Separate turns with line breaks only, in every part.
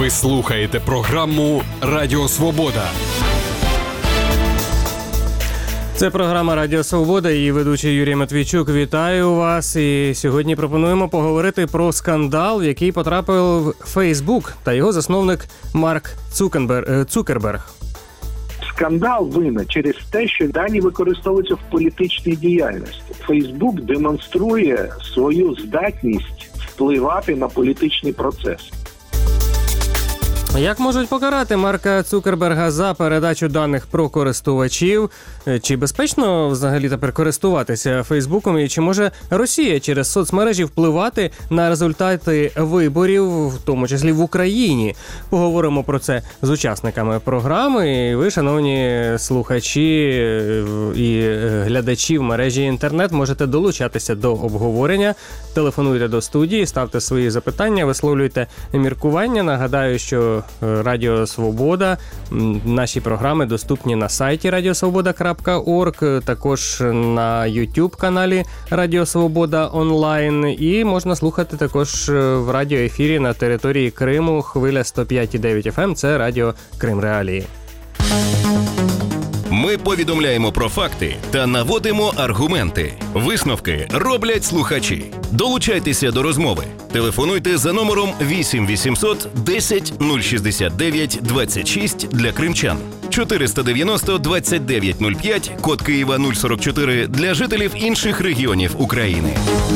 Ви слухаєте програму «Радіо Свобода».
Це програма «Радіо Свобода» і ведучий Юрій Матвійчук. Вітаю вас. І сьогодні пропонуємо поговорити про скандал, в який потрапив Фейсбук та його засновник Марк Цукерберг.
Скандал виник через те, що дані використовуються в політичній діяльності. Фейсбук демонструє свою здатність впливати на політичний процес.
Як можуть покарати Марка Цукерберга за передачу даних про користувачів? Чи безпечно взагалі тепер користуватися Фейсбуком? І чи може Росія через соцмережі впливати на результати виборів, в тому числі в Україні? Поговоримо про це з учасниками програми. І ви, шановні слухачі і глядачі в мережі інтернет, можете долучатися до обговорення. Телефонуйте до студії, ставте свої запитання, висловлюйте міркування. Нагадаю, що Радіо Свобода, наші програми доступні на сайті radiosvoboda.org, також на YouTube-каналі Радіо Свобода онлайн, і можна слухати також в радіоефірі на території Криму, хвиля 105,9 FM, це Радіо Крим Реалії.
Ми повідомляємо про факти та наводимо аргументи. Висновки роблять слухачі. Долучайтеся до розмови. Телефонуйте за номером 8 800 10 069 26 для кримчан, 490 29 05, код Києва 044 для жителів інших регіонів України.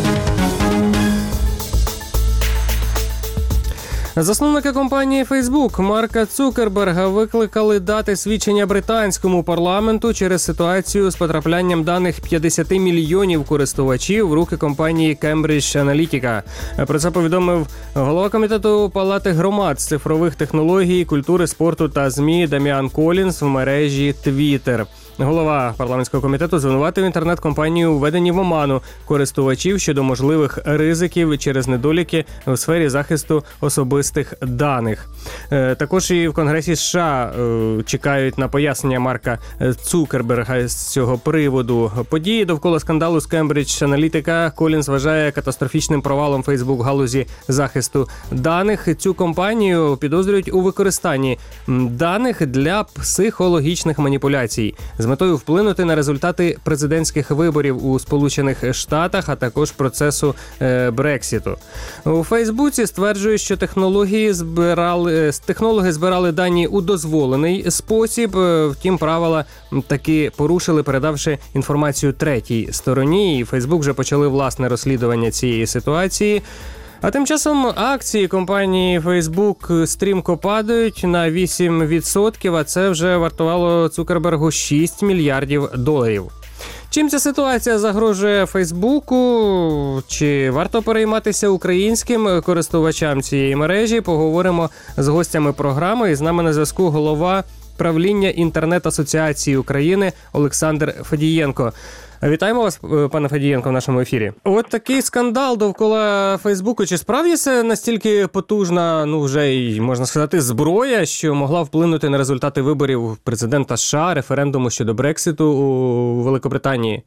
Засновника компанії Facebook Марка Цукерберга викликали дати свідчення британському парламенту через ситуацію з потраплянням даних 50 мільйонів користувачів в руки компанії Cambridge Analytica. Про це повідомив голова комітету Палати громад з цифрових технологій, культури, спорту та ЗМІ Даміан Колінс в мережі Twitter. Голова парламентського комітету звинуватив інтернет-компанію у введенні в оману користувачів щодо можливих ризиків через недоліки у сфері захисту особистих даних. Також і в Конгресі США чекають на пояснення Марка Цукерберга з цього приводу. Події довкола скандалу з Cambridge Analytica Колінс вважає катастрофічним провалом Facebook в галузі захисту даних. Цю компанію підозрюють у використанні даних для психологічних маніпуляцій з метою вплинути на результати президентських виборів у Сполучених Штатах, а також процесу Брексіту. У Фейсбуці стверджують, що технологи збирали дані у дозволений спосіб, втім правила таки порушили, передавши інформацію третій стороні, і Фейсбук вже почали власне розслідування цієї ситуації. А тим часом акції компанії Facebook стрімко падають на 8%, а це вже вартувало Цукербергу 6 мільярдів доларів. Чим ця ситуація загрожує Фейсбуку? Чи варто перейматися українським користувачам цієї мережі? Поговоримо з гостями програми. І з нами на зв'язку голова правління Інтернет-асоціації України Олександр Федієнко. Вітаємо вас, пане Федієнко, в нашому ефірі. От такий скандал довкола Фейсбуку. Чи справді це настільки потужна, вже й, можна сказати, зброя, що могла вплинути на результати виборів президента США, референдуму щодо Брекситу у Великобританії?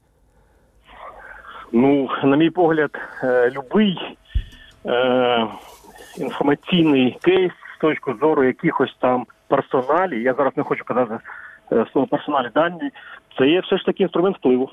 На мій погляд, любий інформаційний кейс з точки зору якихось там персоналі, я зараз не хочу казати слово персоналі дані, це є все ж таки інструмент впливу.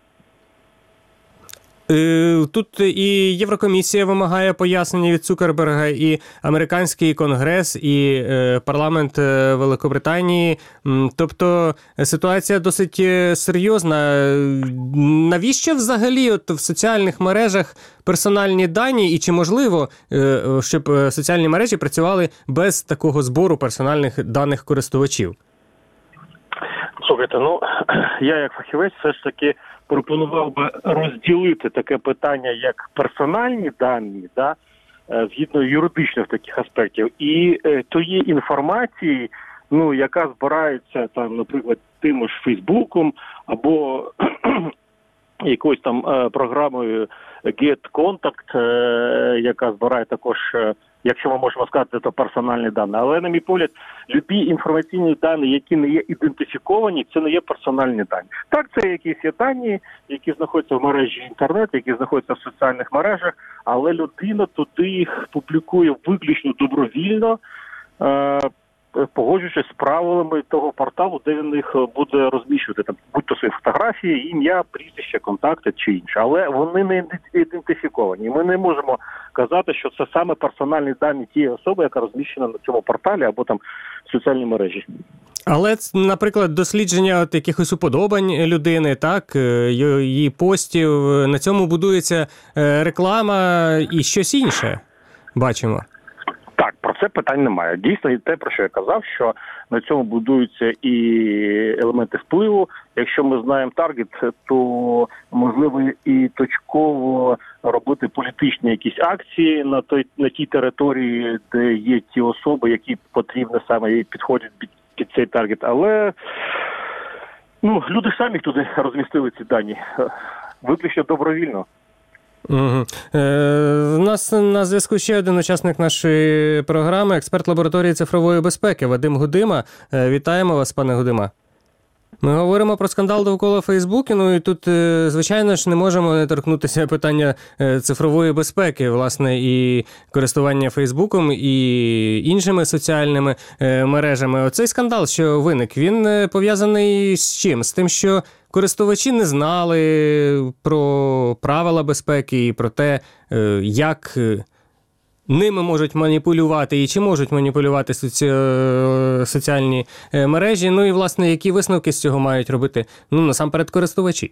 Тут і Єврокомісія вимагає пояснення від Цукерберга, і американський конгрес, і парламент Великобританії. Тобто ситуація досить серйозна. Навіщо взагалі в соціальних мережах персональні дані, і чи можливо, щоб соціальні мережі працювали без такого збору персональних даних користувачів?
Слухайте, я як фахівець все ж таки пропонував би розділити таке питання як персональні дані, згідно юридичних таких аспектів, і тої інформації, яка збирається там, наприклад, тим ж Фейсбуком або якоюсь там програмою GetContact, яка збирає також, якщо ми можемо сказати, то персональні дані. Але, на мій погляд, любі інформаційні дані, які не є ідентифіковані, це не є персональні дані. Так, це якісь є дані, які знаходяться в мережі інтернет, які знаходяться в соціальних мережах, але людина туди їх публікує виключно добровільно, погоджуючись з правилами того порталу, де він їх буде розміщувати, там, будь-то свої фотографії, ім'я, прізвище, контакти чи інше. Але вони не ідентифіковані. Ми не можемо казати, що це саме персональні дані тієї особи, яка розміщена на цьому порталі або там в соціальній мережі.
Але, наприклад, дослідження от якихось уподобань людини, так, її постів, на цьому будується реклама і щось інше, бачимо.
Так, про це питань немає. Дійсно, і те, про що я казав, що на цьому будуються і елементи впливу. Якщо ми знаємо таргет, то можливо і точково робити політичні якісь акції на тій території, де є ті особи, які потрібно саме і підходять під цей таргет. Але люди самі туди розмістили ці дані, виключно добровільно.
Угу. У нас на зв'язку ще один учасник нашої програми, експерт лабораторії цифрової безпеки Вадим Гудима. Вітаємо вас, пане Гудима. Ми говоримо про скандал довкола Фейсбуку, і тут, звичайно ж, не можемо не торкнутися питання цифрової безпеки, власне, і користування Фейсбуком, і іншими соціальними мережами. Оцей скандал, що виник, він пов'язаний з чим? З тим, що користувачі не знали про правила безпеки і про те, як ними можуть маніпулювати і чи можуть маніпулювати соціальні мережі. І, власне, які висновки з цього мають робити, насамперед, користувачі?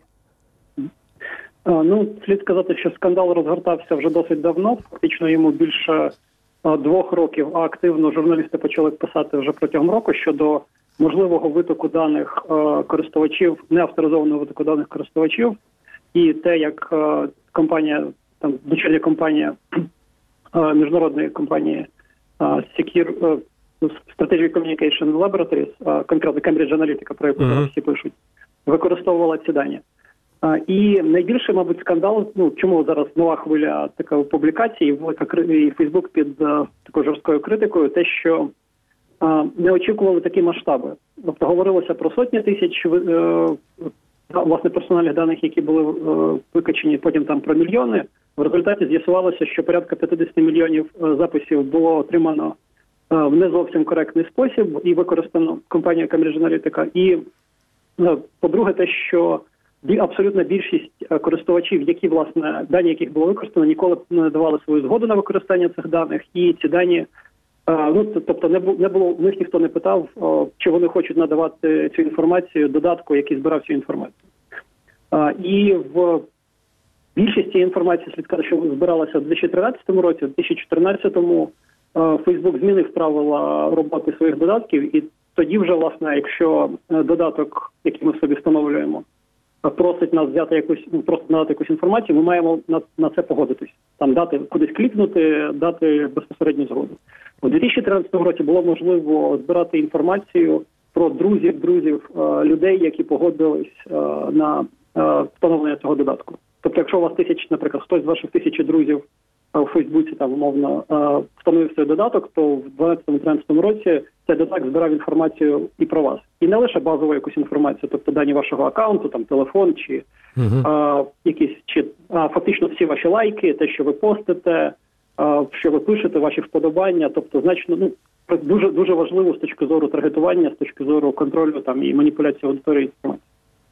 Слід сказати, що скандал розгортався вже досить давно. Фактично йому більше 2 років, а активно журналісти почали писати вже протягом року щодо можливого витоку даних користувачів, неавторизованого витоку даних користувачів, і те, як компанія, дочірня компанія міжнародної компанії Secure Strategic Communication Laboratories, конкретно Cambridge Analytica, про яку всі пишуть, використовувала ці дані. І найбільший, мабуть, скандал, чому зараз нова хвиля такої публікації, і Фейсбук під такою жорсткою критикою, те, що не очікували такі масштаби. Тобто говорилося про сотні тисяч власне персональних даних, які були викачені, потім там про мільйони. В результаті з'ясувалося, що порядка 50 мільйонів записів було отримано в не зовсім коректний спосіб і використано компанією Cambridge Analytica. І, по-друге, те, що абсолютна більшість користувачів, які, власне, дані яких було використано, ніколи не давали свою згоду на використання цих даних, і ці дані, тобто не було, в них ніхто не питав, чи вони хочуть надавати цю інформацію додатку, який збирав цю інформацію. І в більшість цієї інформації, слід сказати, що збиралася в 2013 році, в 2014-му Facebook змінив правила роботи своїх додатків, і тоді вже, власне, якщо додаток, який ми собі встановлюємо, просить нас взяти просто надати якусь інформацію, ми маємо на це погодитись. Там дати, кудись клікнути, дати безпосередню згоду. У 2013 році було можливо збирати інформацію про друзів, людей, які погодились на встановлення цього додатку. Тобто, якщо у вас наприклад, хтось з ваших 1000 друзів у Фейсбуці там умовно встановив цей додаток, то в 2012-2013 році цей додаток збирав інформацію і про вас. І не лише базову якусь інформацію, тобто дані вашого аккаунту, там телефон чи фактично всі ваші лайки, те, що ви постите, що ви пишете, ваші вподобання, тобто значно дуже дуже важливо з точки зору таргетування, з точки зору контролю там і маніпуляції аудиторії інформації.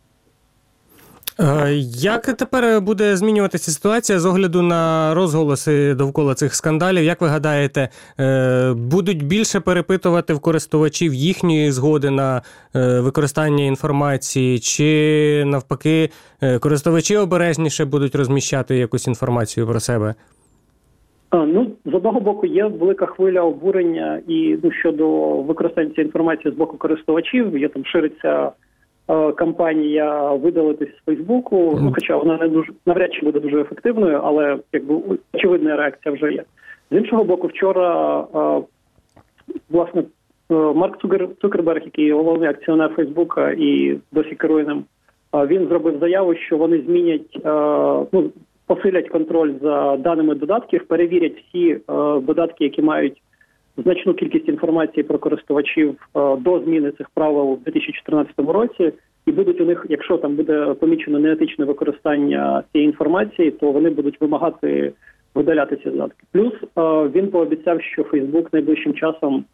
Як тепер буде змінюватися ситуація з огляду на розголоси довкола цих скандалів? Як ви гадаєте, будуть більше перепитувати в користувачів їхньої згоди на використання інформації, чи навпаки користувачі обережніше будуть розміщати якусь інформацію про себе?
З одного боку, є велика хвиля обурення і щодо використання цієї інформації з боку користувачів. Є там шириться кампанія видалитись з Фейсбуку, хоча вона не дуже навряд чи буде дуже ефективною, але очевидна реакція вже є. З іншого боку, вчора власне Марк Цукерберг, який головний акціонер Фейсбука і досі керує ним, він зробив заяву, що вони змінять, посилять контроль за даними додатків, перевірять всі додатки, які мають значну кількість інформації про користувачів до зміни цих правил у 2014 році, і будуть у них, якщо там буде помічено неетичне використання цієї інформації, то вони будуть вимагати видаляти ці додатки. Плюс він пообіцяв, що Facebook найближчим часом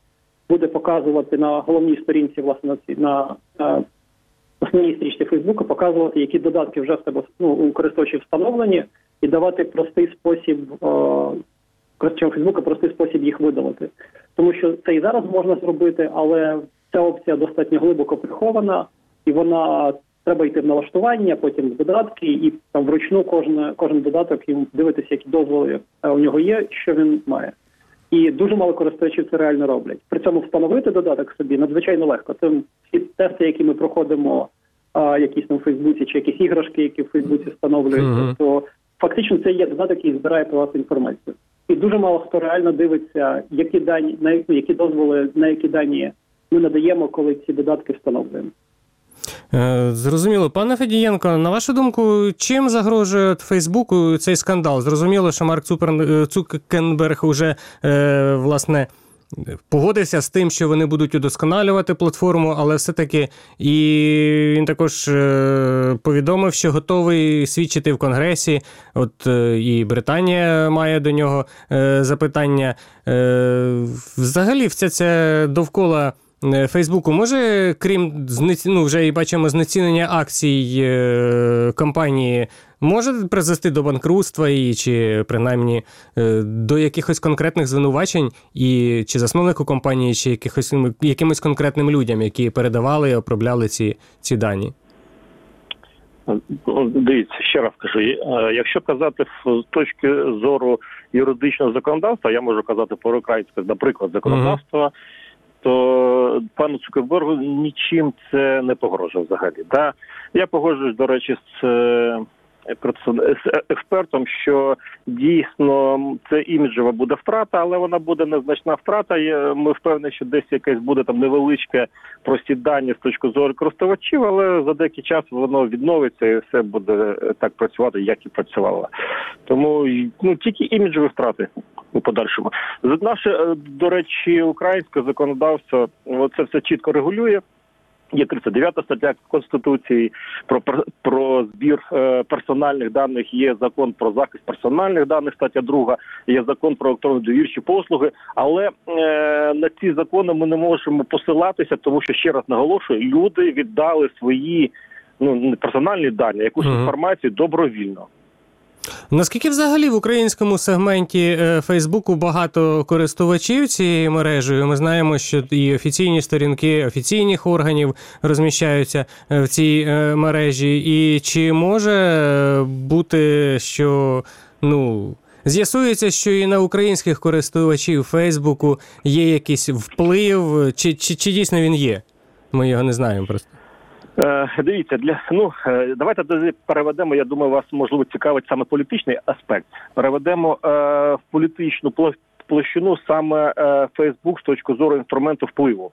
буде показувати на головній сторінці, власне, на основній стрічці Фейсбука, показувати, які додатки вже в тебе у користувачів встановлені, і давати простий спосіб, користувачам Фейсбука простий спосіб їх видалити. Тому що це і зараз можна зробити, але ця опція достатньо глибоко прихована, і вона треба йти в налаштування, потім в додатки, і там вручну кожен додаток їм дивитися, які дозволи у нього є, що він має. І дуже мало користувачів це реально роблять. При цьому встановити додаток собі надзвичайно легко. Це всі тести, які ми проходимо, якісь там в Фейсбуці, чи якісь іграшки, які в Фейсбуці встановлюються, то фактично це є додаток, який збирає про вас інформацію. І дуже мало хто реально дивиться, які дані, які дозволи, на які дані ми надаємо, коли ці додатки встановлюємо.
Зрозуміло. Пане Федієнко, на вашу думку, чим загрожує Фейсбуку цей скандал? Зрозуміло, що Марк Цукерберг уже, власне, погодився з тим, що вони будуть удосконалювати платформу, але все-таки і він також повідомив, що готовий свідчити в Конгресі. От і Британія має до нього запитання. Взагалі, вся ця довкола Фейсбуку може, крім, вже і бачимо, знецінення акцій компанії, може призвести до банкрутства і чи принаймні до якихось конкретних звинувачень і чи засновнику компанії, чи якимось конкретним людям, які передавали і обробляли ці дані?
Дивіться, ще раз кажу, якщо казати з точки зору юридичного законодавства, я можу казати про українське, наприклад, законодавство, то пану Цукербергу нічим це не погрожує взагалі. Да? Я погоджуюсь, до речі, з експертом, що дійсно це іміджева буде втрата, але вона буде незначна втрата. Ми впевнені, що десь якесь буде там невеличке просідання з точки зору користувачів, але за деякий час воно відновиться і все буде так працювати, як і працювало. Тому тільки іміджеві втрати у подальшому. Наше, до речі, українське законодавство це все чітко регулює. Є 39 стаття Конституції про збір персональних даних, є закон про захист персональних даних, стаття 2, є закон про електронні довірчі послуги, але на ці закони ми не можемо посилатися, тому що, ще раз наголошую, люди віддали свої персональні дані, якусь інформацію добровільно.
Наскільки взагалі в українському сегменті Фейсбуку багато користувачів цією мережею? Ми знаємо, що і офіційні сторінки офіційних органів розміщаються в цій мережі. І чи може бути, що, з'ясується, що і на українських користувачів Фейсбуку є якийсь вплив, чи дійсно він є? Ми його не знаємо просто.
Дивіться, давайте переведемо, я думаю, вас, можливо, цікавить саме політичний аспект. Переведемо в політичну площину саме Фейсбук з точки зору інструменту впливу.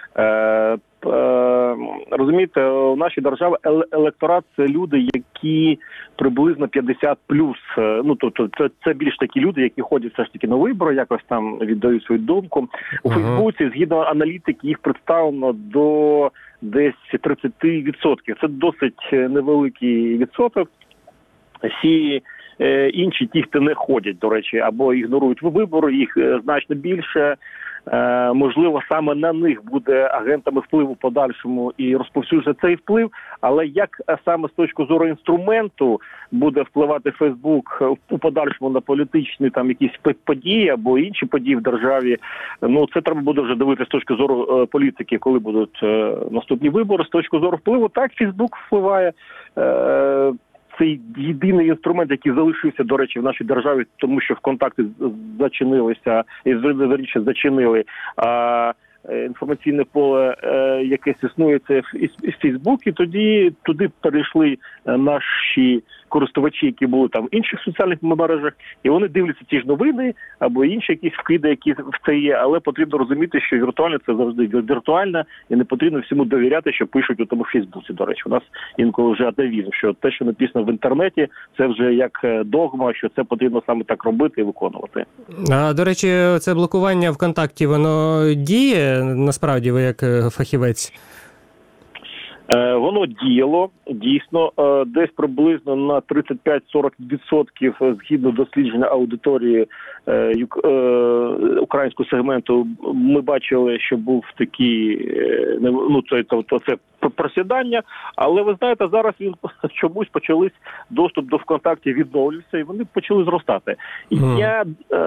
Розумієте, у нашій державі електорат – це люди, які приблизно 50+. Тобто це більш такі люди, які ходять все ж таки на вибори, якось там віддають свою думку. У Фейсбуці, згідно аналітики, їх представлено до десь 30%. Це досить невеликий відсоток. Всі інші, ті, хто не ходять, до речі, або ігнорують вибори, їх значно більше. Можливо, саме на них буде агентами впливу в подальшому і розповсюджує цей вплив, але як саме з точки зору інструменту буде впливати Фейсбук у подальшому на політичні там якісь події або інші події в державі, це треба буде вже дивитися з точки зору політики, коли будуть наступні вибори. З точки зору впливу, так, Фейсбук впливає. Це єдиний інструмент, який залишився, до речі, в нашій державі, тому що ВКонтакті зачинилися, і зачинили, інформаційне поле якесь існує, це Фейсбук, і тоді туди перейшли наші користувачі, які були там в інших соціальних мережах, і вони дивляться ті ж новини або інші якісь вкиди, які в це є, але потрібно розуміти, що віртуальне це завжди віртуальне, і не потрібно всьому довіряти, що пишуть у тому Фейсбуці. До речі, у нас інколи вже атавізм, що те, що написано в інтернеті, це вже як догма, що це потрібно саме так робити і виконувати.
А, до речі, це блокування ВКонтакті, воно діє, насправді, ви як фахівець?
Воно діяло, дійсно, десь приблизно на 35-40% згідно дослідження аудиторії українського сегменту ми бачили, що був такий, це просідання, але ви знаєте, зараз він чомусь доступ до ВКонтакті відновлювався і вони почали зростати. Я,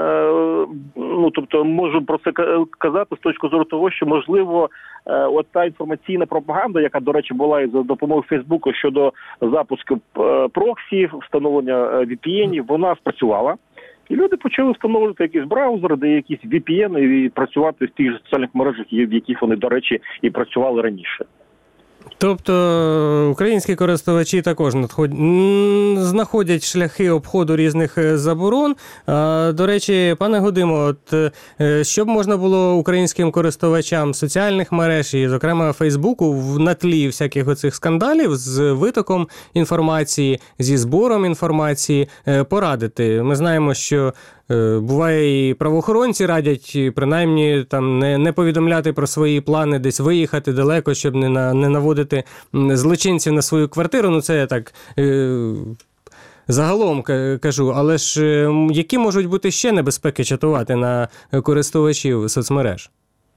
можу про це казати з точки зору того, що, можливо, от та інформаційна пропаганда, яка, до речі, була і за допомогою Фейсбуку щодо запуску проксів, встановлення VPN-ів, вона спрацювала. І люди почали встановлювати якісь браузери, де якісь VPN і працювати в тих же соціальних мережах, в яких вони, до речі, і працювали раніше.
Тобто українські користувачі також знаходять шляхи обходу різних заборон. До речі, пане Гудимо, що б можна було українським користувачам соціальних мереж і, зокрема, Фейсбуку на тлі всяких оцих скандалів з витоком інформації, зі збором інформації порадити? Ми знаємо, що буває, і правоохоронці радять принаймні там не повідомляти про свої плани, десь виїхати далеко, щоб не наводити злочинців на свою квартиру. Ну, це я так загалом кажу. Але ж які можуть бути ще небезпеки чатувати на користувачів соцмереж?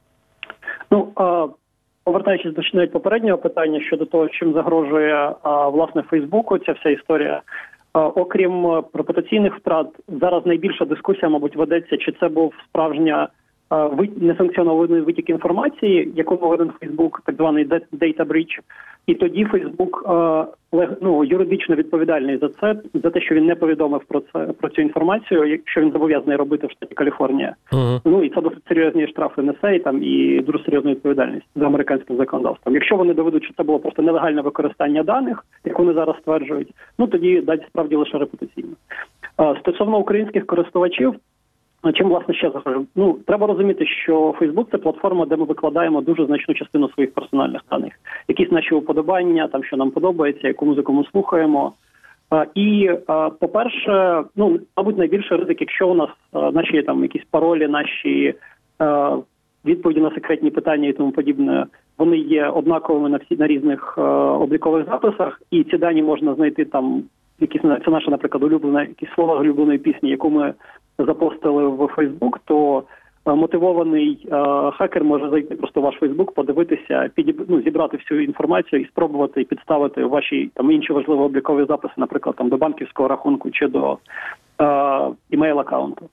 Повертаючись до навіть попереднього питання щодо того, чим загрожує, власне, Фейсбуку ця вся історія, окрім репутаційних втрат, зараз найбільша дискусія, мабуть, ведеться, чи це був справжня несанкціонований витік інформації, якому винен Фейсбук, так званий data breach. І тоді Фейсбук юридично відповідальний за те, що він не повідомив про цю інформацію, якщо він зобов'язаний робити в штаті Каліфорнія. І це досить серйозні штрафи несе, і дуже серйозна відповідальність за американським законодавством. Якщо вони доведуть, що це було просто нелегальне використання даних, як вони зараз стверджують, тоді дать справді лише репутаційно. Стосовно українських користувачів, чим, власне, ще захожу? Треба розуміти, що Фейсбук – це платформа, де ми викладаємо дуже значну частину своїх персональних даних. Якісь наші уподобання, там, що нам подобається, яку музику ми слухаємо. І, по-перше, мабуть, найбільший ризик, якщо у нас наші там якісь паролі, наші відповіді на секретні питання і тому подібне, вони є однаковими на різних облікових записах, і ці дані можна знайти там, це наша, наприклад, улюблена, якісь слова улюбленої пісні, яку ми запостили в Фейсбук, то мотивований хакер може зайти просто в ваш Фейсбук, подивитися, зібрати всю інформацію і спробувати підставити ваші там інші важливі облікові записи, наприклад, там до банківського рахунку чи до імейл-аккаунту.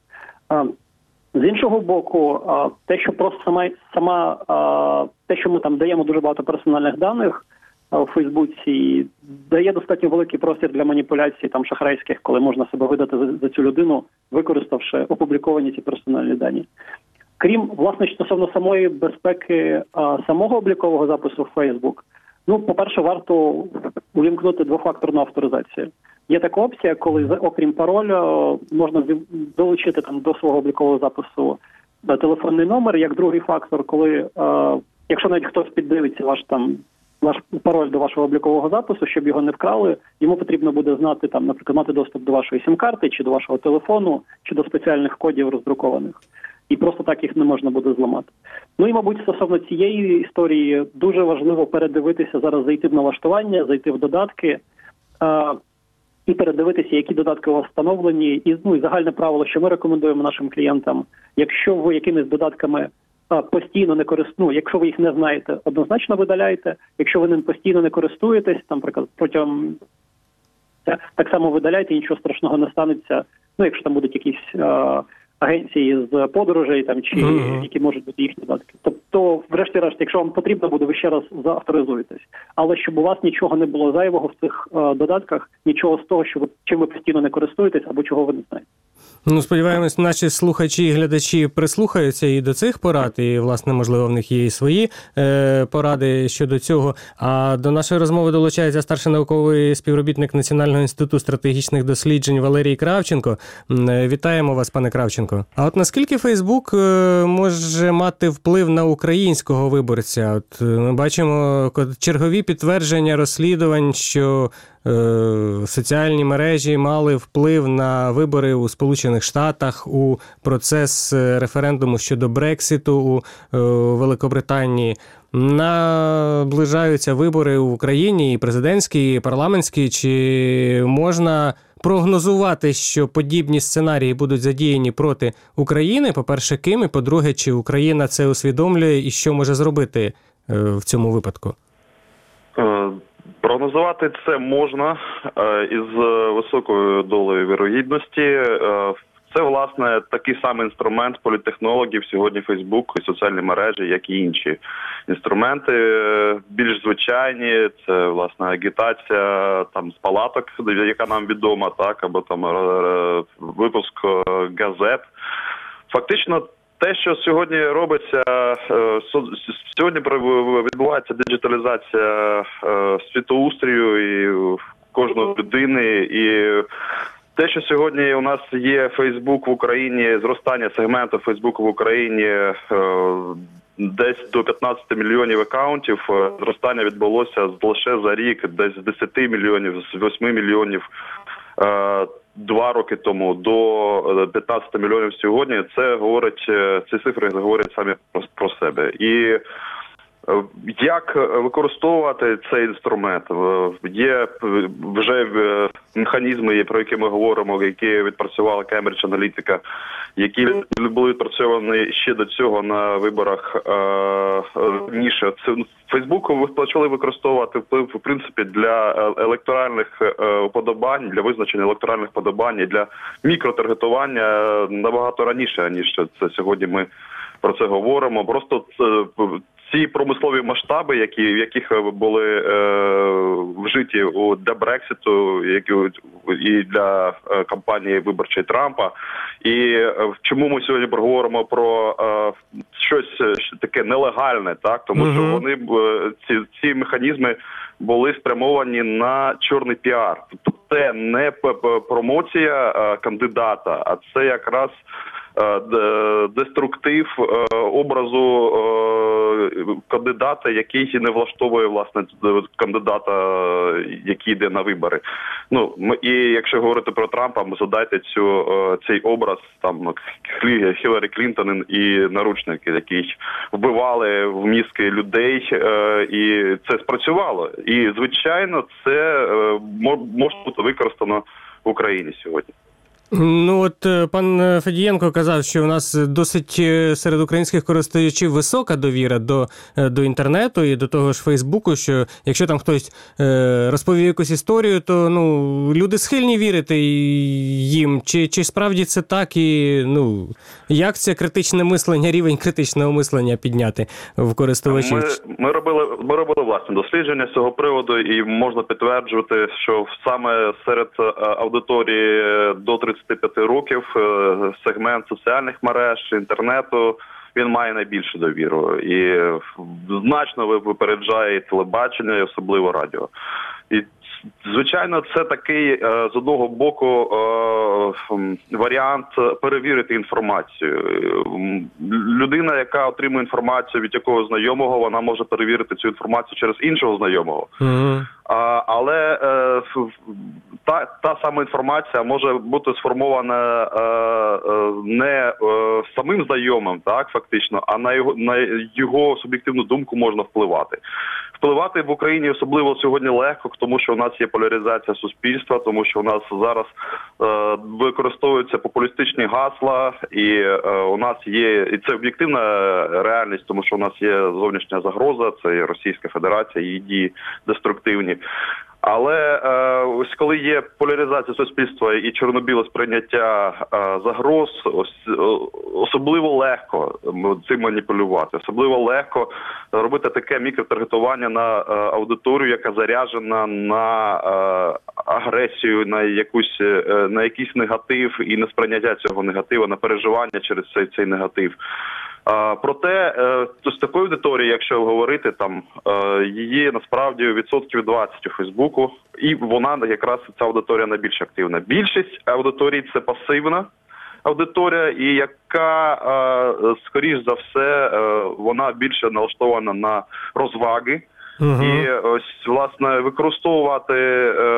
З іншого боку, те, що просто те, що ми там даємо дуже багато персональних даних у Фейсбуці, дає достатньо великий простір для маніпуляцій там шахрайських, коли можна себе видати за цю людину, використавши опубліковані ці персональні дані. Крім, власне, стосовно самої безпеки самого облікового запису в Фейсбук, по-перше, варто увімкнути двофакторну авторизацію. Є така опція, коли, окрім пароля, можна долучити там до свого облікового запису телефонний номер, як другий фактор, коли, якщо навіть хтось піддивиться ваш пароль до вашого облікового запису, щоб його не вкрали, йому потрібно буде знати, там, наприклад, мати доступ до вашої сім-карти, чи до вашого телефону, чи до спеціальних кодів роздрукованих. І просто так їх не можна буде зламати. І, мабуть, стосовно цієї історії дуже важливо передивитися, зараз зайти в налаштування, зайти в додатки і передивитися, які додатки у вас встановлені. І загальне правило, що ми рекомендуємо нашим клієнтам, якщо ви якимись додатками постійно не якщо ви їх не знаєте, однозначно видаляйте. Якщо ви ним постійно не користуєтесь, там, наприклад, протягом так само видаляйте, нічого страшного не станеться. Якщо там будуть якісь агенції з подорожей там чи які можуть бути їхні додатки. Тобто, врешті-решт, якщо вам потрібно буде, ви ще раз заавторизуєтесь. Але щоб у вас нічого не було зайвого в цих додатках, нічого з того, чим ви постійно не користуєтесь або чого ви не знаєте.
Сподіваємось, наші слухачі і глядачі прислухаються і до цих порад, і, власне, можливо, в них є і свої поради щодо цього. А до нашої розмови долучається старший науковий співробітник Національного інституту стратегічних досліджень Валерій Кравченко. Вітаємо вас, пане Кравченко. А от наскільки Фейсбук може мати вплив на українського виборця? От ми бачимо чергові підтвердження розслідувань, що соціальні мережі мали вплив на вибори у Сполучених Штатах, у процес референдуму щодо Брекситу у Великобританії. наближаються вибори в Україні, і президентські, і парламентські. Чи можна прогнозувати, що подібні сценарії будуть задіяні проти України? По-перше, ким? І по-друге, чи Україна це усвідомлює і що може зробити в цьому випадку?
Прогнозувати це можна із високою долею вірогідності. Це, власне, такий самий інструмент політтехнологів сьогодні Фейсбук і соціальні мережі, як і інші інструменти, більш звичайні. Це, власне, агітація там з палаток, яка нам відома, так, або там випуск газет. Фактично, те, що сьогодні робиться, сьогодні відбувається диджиталізація світоустрою і кожної людини, і те, що сьогодні у нас є Фейсбук в Україні, зростання сегменту Фейсбуку в Україні десь до 15 мільйонів акаунтів, зростання відбулося лише за рік, десь з 10 мільйонів, з 8 мільйонів 2 роки тому до 15 мільйонів сьогодні. Це говорить, ці цифри говорять самі про себе. І як використовувати цей інструмент? Є вже механізми, про які ми говоримо, які відпрацювала Cambridge Analytica, які були відпрацьовані ще до цього на виборах раніше. Фейсбук почали використовувати в принципі для електоральних уподобань, для визначення електоральних вподобань і для мікротаргетування набагато раніше, ніж це сьогодні ми про це говоримо. Просто ці промислові масштаби, в яких були вжиті для Брекситу, і для кампанії виборчої Трампа, і чому ми сьогодні говоримо про щось таке нелегальне, так? Тому що вони ці механізми були спрямовані на чорний піар. Тобто це не промоція кандидата, а це якраз деструктив образу кандидата, який не влаштовує, власне, кандидата, який йде на вибори. І якщо говорити про Трампа, згадайте цей образ там Хіларі Клінтон і наручники, які вбивали в мізки людей, і це спрацювало. І, звичайно, це може бути використано в Україні сьогодні.
Пан Федієнко казав, що у нас досить серед українських користувачів висока довіра до інтернету і до того ж Фейсбуку, що якщо там хтось розповів якусь історію, то люди схильні вірити їм. Чи справді це так і як це критичне мислення, рівень критичного мислення підняти в користувачів?
Ми робили власне дослідження з цього приводу, і можна підтверджувати, що саме серед аудиторії до 35 років сегмент соціальних мереж, інтернету, він має найбільшу довіру. І значно випереджає телебачення, і особливо радіо. І, звичайно, це такий, з одного боку, варіант перевірити інформацію. Людина, яка отримує інформацію від якогось знайомого, вона може перевірити цю інформацію через іншого знайомого. Але та сама інформація може бути сформована не самим знайомим, так, фактично, а на його суб'єктивну думку можна впливати. Впливати в Україні особливо сьогодні легко, тому що у нас є поляризація суспільства, тому що у нас зараз використовуються популістичні гасла, і у нас є, і це об'єктивна реальність, тому що у нас є зовнішня загроза, це є Російська Федерація, її дії деструктивні. Але ось коли є поляризація суспільства і чорно-біле сприйняття загроз, особливо легко цим маніпулювати, особливо легко робити таке мікротаргетування на аудиторію, яка заряджена на агресію, на якийсь негатив і на сприйняття цього негативу, на переживання через цей негатив. Проте, з такої аудиторії, якщо говорити, там її насправді 20% у Фейсбуку, і вона якраз ця аудиторія найбільш активна. Більшість аудиторій – це пасивна аудиторія, і яка, скоріш за все, вона більше налаштована на розваги. І ось, власне, використовувати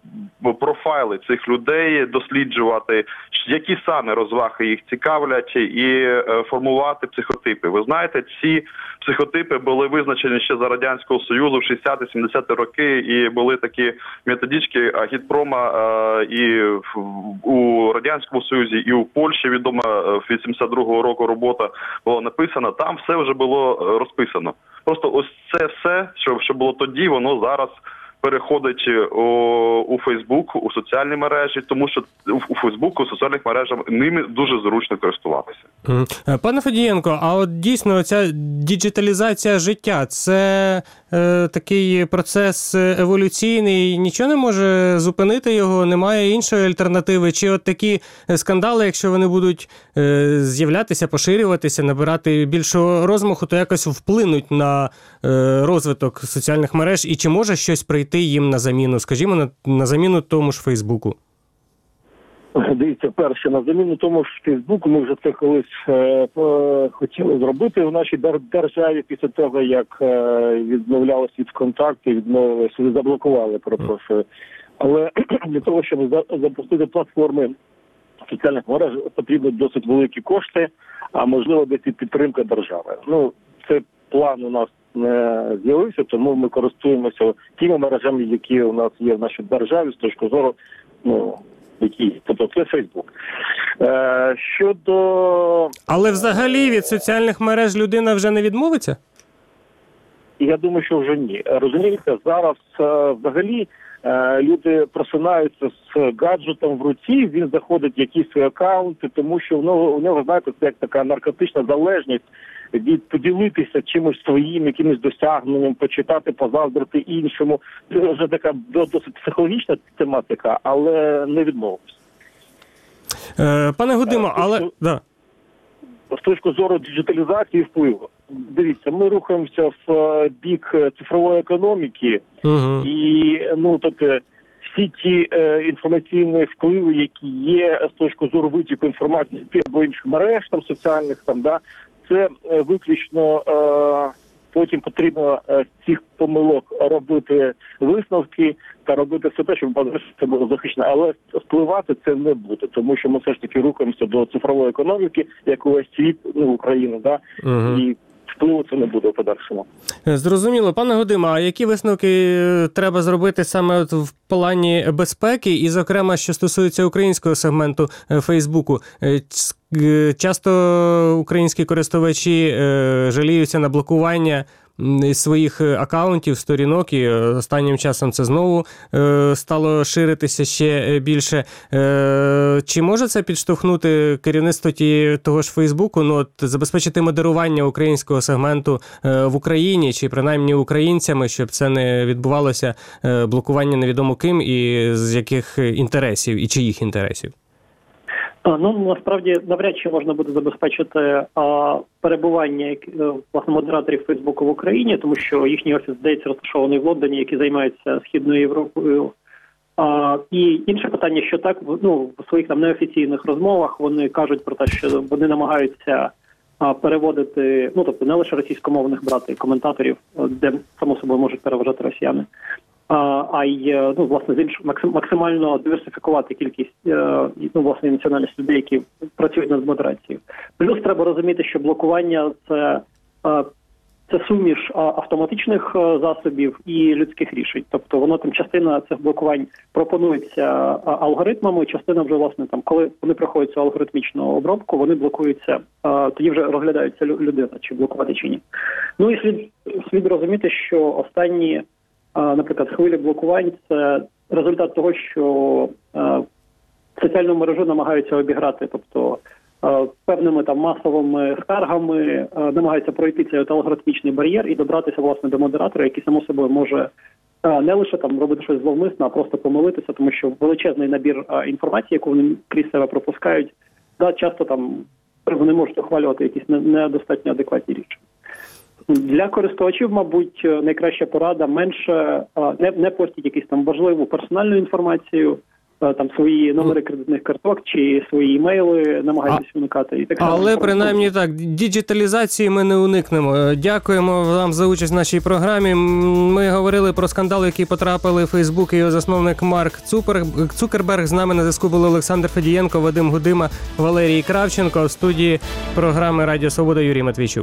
профайли цих людей, досліджувати, які саме розваги їх цікавлять, і формувати психотипи. Ви знаєте, ці психотипи були визначені ще за Радянського Союзу в 60-70-ті роки, і були такі методички агітпрома і у Радянському Союзі, і у Польщі, відома, в 82-го року робота була написана, там все вже було розписано. Просто ось це все, що було тоді, воно зараз переходить у Фейсбук, у соціальні мережі, тому що у Фейсбуку, у соціальних мережах ними дуже зручно користуватися.
Пане Федієнко, а от дійсно ця діджиталізація життя, це такий процес еволюційний, нічого не може зупинити його, немає іншої альтернативи? Чи от такі скандали, якщо вони будуть з'являтися, поширюватися, набирати більшого розмаху, то якось вплинуть на розвиток соціальних мереж, і чи може щось прийти їм на заміну, скажімо, на заміну тому ж Фейсбуку?
Дивіться, перше, на заміну тому ж Фейсбуку ми вже це колись хотіли зробити в нашій державі після того, як відмовлялися від ВКонтакті, відмовилися, заблокували, перепрошую. Але для того, щоб запустити платформи соціальних мереж, потрібні досить великі кошти, а можливо десь і підтримка держави. Ну, це план у нас не з'явився, тому ми користуємося тими мережами, які у нас є в нашій державі з точки зору, тобто це Фейсбук. Щодо...
Але взагалі від соціальних мереж людина вже не відмовиться?
Я думаю, що вже ні. Розумієте, зараз взагалі люди просинаються з гаджетом в руці, він заходить в якісь свої акаунти, тому що у нього, знаєте, це як така наркотична залежність від поділитися чимось своїм, якимось досягненням, почитати, позаздрити іншому. Це вже така досить психологічна тематика, але не відмовився.
Пане Гудимо, але...
З точки зору діджиталізації впливу. Дивіться, ми рухаємося в бік цифрової економіки, і тобто всі ті інформаційні впливи, які є з точки зору витоку інформації або інших мереж там соціальних, це виключно потім потрібно з цих помилок робити висновки та робити все те, щоб це було захищено. Але впливати це не буде, тому що ми все ж таки рухаємося до цифрової економіки, як увесь світ, Україна, і впливу це не буде в подальшому.
Зрозуміло. Пане Гудимо, а які висновки треба зробити саме в плані безпеки і, зокрема, що стосується українського сегменту Фейсбуку? Часто українські користувачі жаліються на блокування своїх акаунтів, сторінок, і останнім часом це знову стало ширитися ще більше. Чи може це підштовхнути керівництво того ж Фейсбуку, забезпечити модерування українського сегменту в Україні, чи принаймні українцями, щоб це не відбувалося блокування невідомо ким і з яких інтересів, і чиїх інтересів?
Насправді, навряд чи можна буде забезпечити перебування власне модераторів Фейсбуку в Україні, тому що їхній офіс, здається, розташований в Лондоні, який займається Східною Європою. І інше питання, що так, в своїх неофіційних розмовах вони кажуть про те, що вони намагаються переводити, тобто не лише російськомовних брати коментаторів, де, само собою, можуть переважати росіяни, а й, власне, максимально диверсифікувати кількість, власне, національність людей, які працюють над модерацією. Плюс треба розуміти, що блокування – це суміш автоматичних засобів і людських рішень. Тобто воно частина цих блокувань пропонується алгоритмами, частина вже, власне, коли вони проходять цю алгоритмічну обробку, вони блокуються, тоді вже розглядається людина, чи блокувати, чи ні. І слід розуміти, що останні, наприклад, хвилі блокувань – це результат того, що соціальну мережу намагаються обіграти, тобто певними масовими скаргами намагаються пройти цей алгоритмічний бар'єр і добратися, власне, до модератора, який, само собою, може не лише робити щось зловмисно, а просто помилитися, тому що величезний набір інформації, яку вони крізь себе пропускають, часто вони можуть ухвалювати якісь недостатньо адекватні рішення. Для користувачів, мабуть, найкраща порада менше не постіть якусь важливу персональну інформацію, там свої номери кредитних карток чи свої імейли намагайтесь уникати. І так само.
Але принаймні так, діджиталізації ми не уникнемо. Дякуємо вам за участь в нашій програмі. Ми говорили про скандал, який потрапили в Фейсбук і його засновник Марк Цукерберг. З нами на зв'язку були Олександр Федієнко, Вадим Гудима, Валерій Кравченко. В студії програми Радіо Свобода Юрій Матвійчук.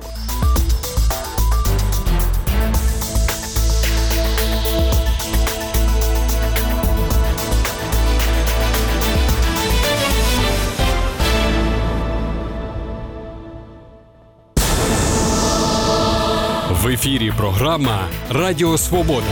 В ефірі програма Радіо Свобода.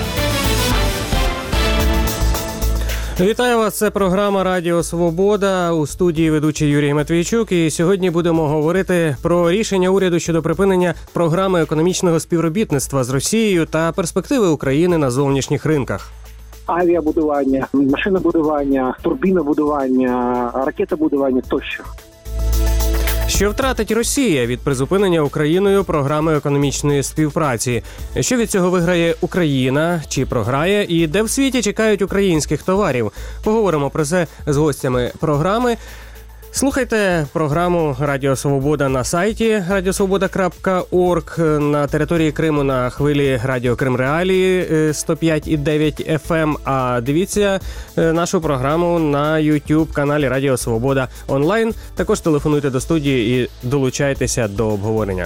Вітаю вас, це програма Радіо Свобода, у студії ведучий Юрій Матвійчук. І сьогодні будемо говорити про рішення уряду щодо припинення програми економічного співробітництва з Росією та перспективи України на зовнішніх ринках.
Авіабудування, машинобудування, турбінобудування, ракетобудування тощо.
Що втратить Росія від призупинення Україною програми економічної співпраці? Що від цього виграє Україна чи програє? І де в світі чекають українських товарів? Поговоримо про це з гостями програми. Слухайте програму Радіо Свобода на сайті radiosvoboda.org, на території Криму на хвилі Радіо Крим Реалії 105,9 FM, а дивіться нашу програму на YouTube-каналі Радіо Свобода онлайн. Також телефонуйте до студії і долучайтеся до обговорення.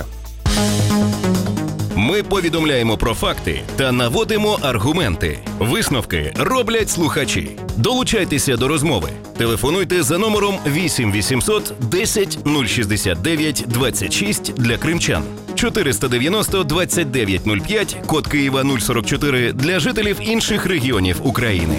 Ми повідомляємо про факти та наводимо аргументи. Висновки роблять слухачі. Долучайтеся до розмови. Телефонуйте за номером 8 800 10 069 26 для кримчан. 490 29 05, код Києва 044 для жителів інших регіонів України.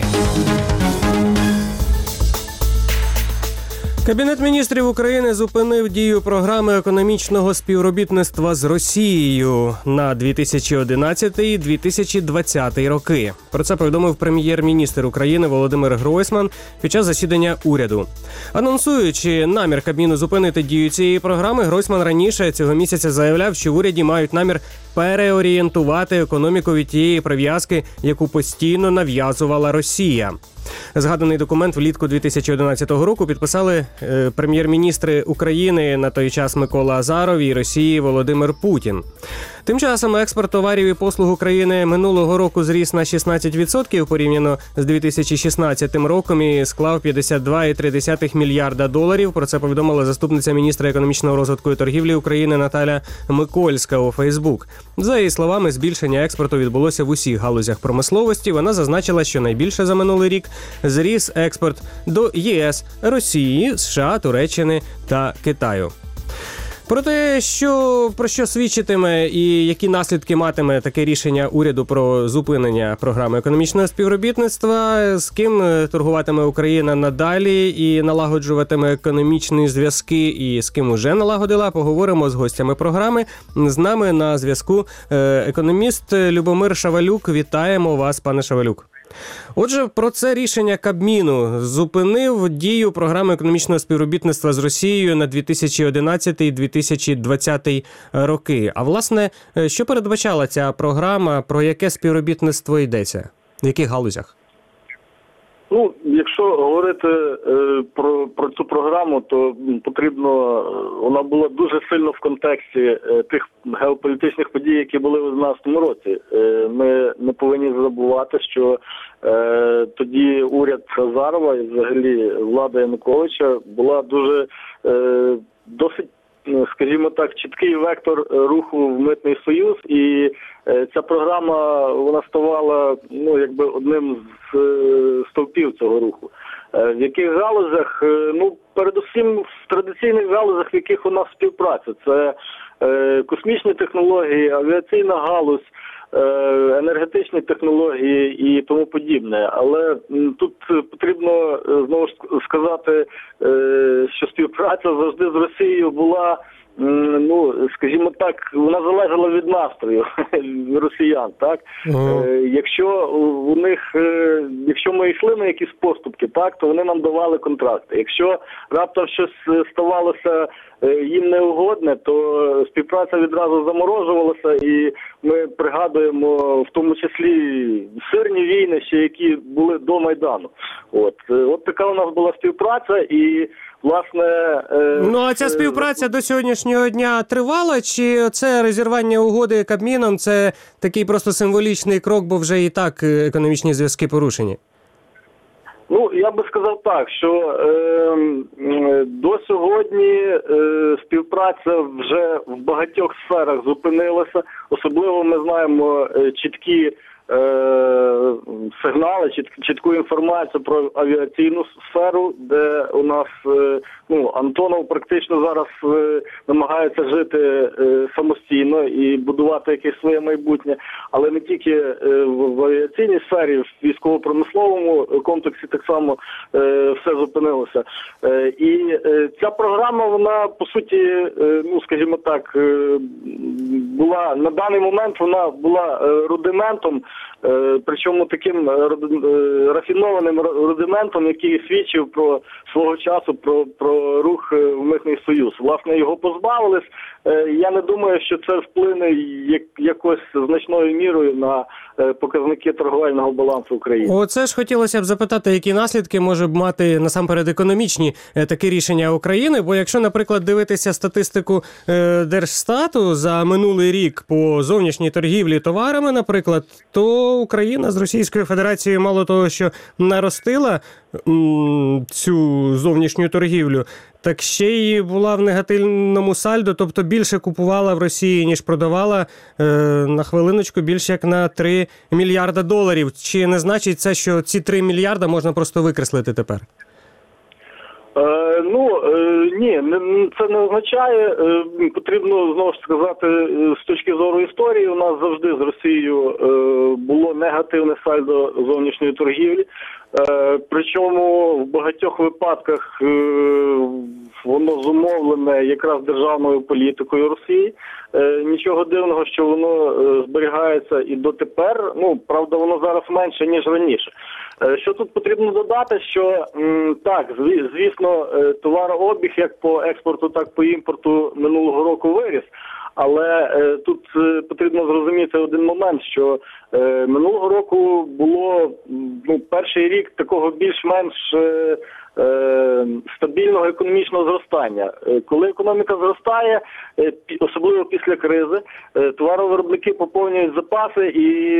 Кабінет міністрів України зупинив дію програми економічного співробітництва з Росією на 2011-2020 роки. Про це повідомив прем'єр-міністр України Володимир Гройсман під час засідання уряду. Анонсуючи намір Кабміну зупинити дію цієї програми, Гройсман раніше цього місяця заявляв, що в уряді мають намір переорієнтувати економіку від тієї прив'язки, яку постійно нав'язувала Росія. Згаданий документ влітку 2011 року підписали прем'єр-міністри України на той час Микола Азаров і Росії Володимир Путін. Тим часом експорт товарів і послуг України минулого року зріс на 16% порівняно з 2016 роком і склав $52,3 мільярда. Про це повідомила заступниця міністра економічного розвитку і торгівлі України Наталя Микольська у Фейсбук. За її словами, збільшення експорту відбулося в усіх галузях промисловості. Вона зазначила, що найбільше за минулий рік зріс експорт до ЄС, Росії, США, Туреччини та Китаю. Про те, про що свідчитиме і які наслідки матиме таке рішення уряду про зупинення програми економічного співробітництва, з ким торгуватиме Україна надалі і налагоджуватиме економічні зв'язки, і з ким уже налагодила, поговоримо з гостями програми. З нами на зв'язку економіст Любомир Шавалюк. Вітаємо вас, пане Шавалюк. Отже, про це рішення Кабміну зупинив дію програми економічного співробітництва з Росією на 2011 і 2020 роки. А власне, що передбачала ця програма, про яке співробітництво йдеться? В яких галузях?
Ну, якщо говорити про цю програму, то потрібно, вона була дуже сильно в контексті тих геополітичних подій, які були в 2011 році. Ми не повинні забувати, що тоді уряд Азарова і взагалі влада Януковича була дуже досить, скажімо так, чіткий вектор руху в Митний Союз, і ця програма, вона ставала, якби одним з стовпів цього руху. В яких галузях? Передусім в традиційних галузях, в яких у нас співпраця. Це космічні технології, авіаційна галузь, енергетичні технології і тому подібне. Але тут потрібно знову ж сказати, що співпраця завжди з Росією була
скажімо так, вона залежала від настрою росіян, так? Якщо ми йшли на якісь поступки, так, то вони нам давали контракти. Якщо раптом щось ставалося їм неугодне, то співпраця відразу заморожувалася, і ми пригадуємо в тому числі сирні війни, ще які були до Майдану. От така у нас була співпраця, і власне...
А ця співпраця до сьогоднішнього дня тривала, чи це розірвання угоди Кабміном, це такий просто символічний крок, бо вже і так економічні зв'язки порушені?
Я би сказав так, що до сьогодні співпраця вже в багатьох сферах зупинилася. Особливо ми знаємо чіткі сигнали, чітку інформацію про авіаційну сферу, де у нас Антонов практично зараз намагається жити самостійно і будувати якесь своє майбутнє, але не тільки в авіаційній сфері, в військово-промисловому комплексі так само все зупинилося. І ця програма, вона по суті, скажімо так, була на даний момент вона була рудиментом, причому таким рафінованим рудиментом, який свідчив про свого часу про рух в Митний Союз. Власне, його позбавились. Я не думаю, що це вплине якось значною мірою на показники торговельного балансу України.
Оце ж хотілося б запитати, які наслідки може б мати насамперед економічні такі рішення України, бо якщо, наприклад, дивитися статистику Держстату за минулий рік по зовнішній торгівлі товарами, наприклад, то Україна з Російською Федерацією мало того, що наростила цю зовнішню торгівлю, так ще й була в негативному сальдо, тобто більше купувала в Росії, ніж продавала, на хвилиночку, більше як на 3 мільярда доларів. Чи не значить це, що ці 3 мільярда можна просто викреслити тепер?
Ні, це не означає. Потрібно, знову ж сказати, з точки зору історії, у нас завжди з Росією було негативне сальдо зовнішньої торгівлі. Причому в багатьох випадках воно зумовлене якраз державною політикою Росії. Нічого дивного, що воно зберігається і дотепер. Правда, воно зараз менше, ніж раніше. Що тут потрібно додати, що так, звісно, товарообіг як по експорту, так і по імпорту минулого року виріс. Але тут потрібно зрозуміти один момент, що минулого року було перший рік такого більш-менш стабільного економічного зростання. Коли економіка зростає, особливо після кризи, товаровиробники поповнюють запаси і,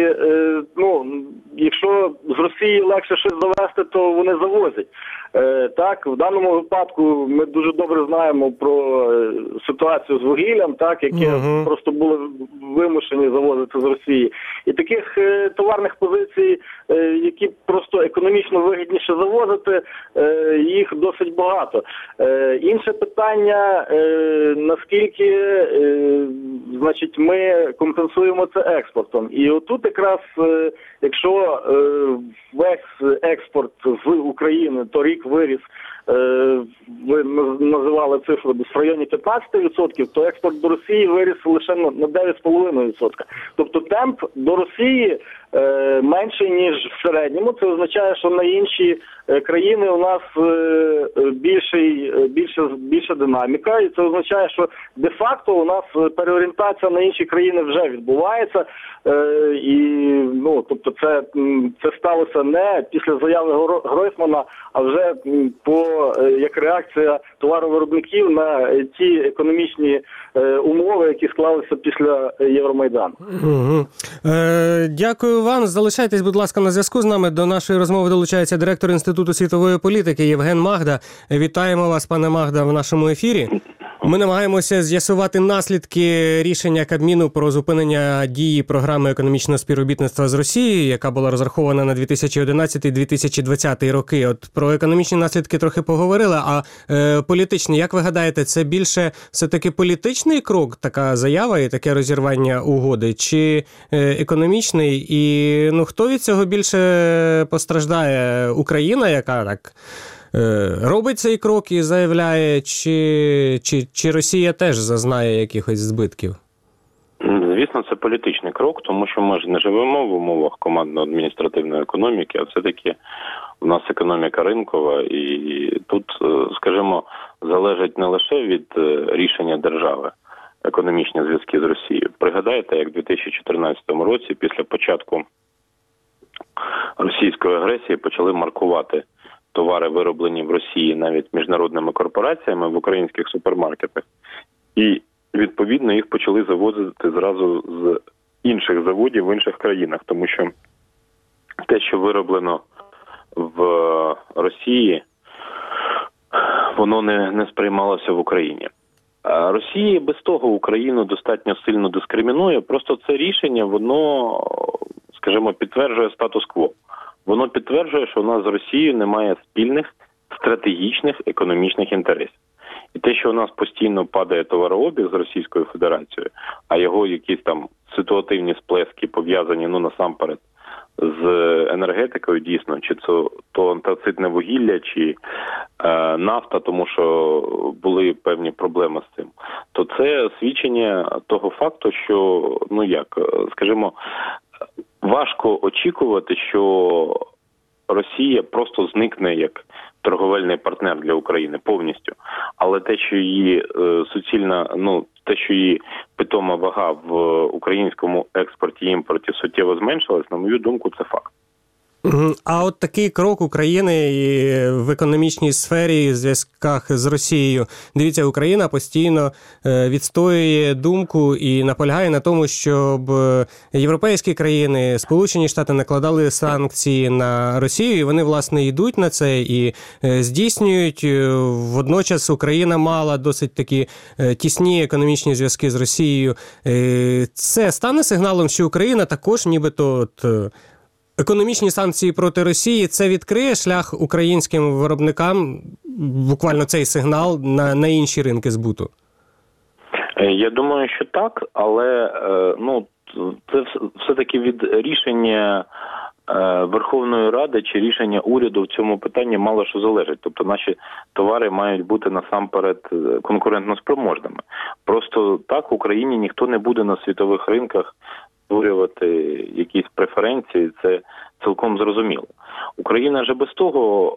якщо з Росії легше щось завезти, то вони завозять. Так, в даному випадку ми дуже добре знаємо про ситуацію з вугіллям, так, яке просто були вимушені завозити з Росії. І таких товарних позицій, які просто економічно вигідніше завозити, їх досить багато. Інше питання, наскільки ми компенсуємо це експортом. І отут якраз, якщо весь експорт з України торік виріс, ви називали цифру в районі 15%, то експорт до Росії виріс лише на 9,5%. Тобто темп до Росії менший, ніж в середньому. Це означає, що на інші країни у нас більша динаміка. І це означає, що де-факто у нас переорієнтація на інші країни вже відбувається. Тобто це сталося не після заяви Гройсмана, а вже як реакція товаровиробників на ті економічні умови, які склалися після Євромайдану.
Дякую вам. Залишайтесь, будь ласка, на зв'язку з нами. До нашої розмови долучається директор Інституту світової політики Євген Магда. Вітаємо вас, пане Магда, в нашому ефірі. Ми намагаємося з'ясувати наслідки рішення Кабміну про зупинення дії програми економічного співробітництва з Росією, яка була розрахована на 2011-2020 роки. От про економічні наслідки трохи поговорили, а політичні, як ви гадаєте, це більше все-таки політичний крок, така заява і таке розірвання угоди, чи економічний? І хто від цього більше постраждає? Україна, яка так робить цей крок і заявляє, чи Росія теж зазнає якихось збитків?
Звісно, це політичний крок, тому що ми ж не живемо в умовах командно-адміністративної економіки, а все-таки у нас економіка ринкова, і тут, скажімо, залежить не лише від рішення держави економічні зв'язки з Росією. Пригадайте, як в 2014 році, після початку російської агресії, почали маркувати товари, вироблені в Росії навіть міжнародними корпораціями в українських супермаркетах. І відповідно, їх почали завозити зразу з інших заводів в інших країнах, тому що те, що вироблено в Росії, воно не сприймалося в Україні. А Росія без того Україну достатньо сильно дискримінує, просто це рішення, воно, скажімо, підтверджує статус-кво. Воно підтверджує, що у нас з Росією немає спільних стратегічних економічних інтересів. І те, що у нас постійно падає товарообіг з Російською Федерацією, а його якісь там ситуативні сплески пов'язані, насамперед, з енергетикою дійсно, чи це то антрацитне вугілля, чи нафта, тому що були певні проблеми з цим, то це свідчення того факту, що, скажімо, важко очікувати, що Росія просто зникне як торговельний партнер для України повністю. Але те, що її те, що її питома вага в українському експорті і імпорті суттєво зменшилась, на мою думку, це факт.
А от такий крок України в економічній сфері, в зв'язках з Росією. Дивіться, Україна постійно відстоює думку і наполягає на тому, щоб європейські країни, Сполучені Штати накладали санкції на Росію, і вони, власне, йдуть на це і здійснюють. Водночас Україна мала досить такі тісні економічні зв'язки з Росією. Це стане сигналом, що Україна також нібито економічні санкції проти Росії, це відкриє шлях українським виробникам, буквально цей сигнал, на інші ринки збуту?
Я думаю, що так, але це все-таки від рішення Верховної Ради чи рішення уряду в цьому питанні мало що залежить. Тобто наші товари мають бути насамперед конкурентноспроможними. Просто так в Україні ніхто не буде на світових ринках створювати якісь преференції, це цілком зрозуміло. Україна же без того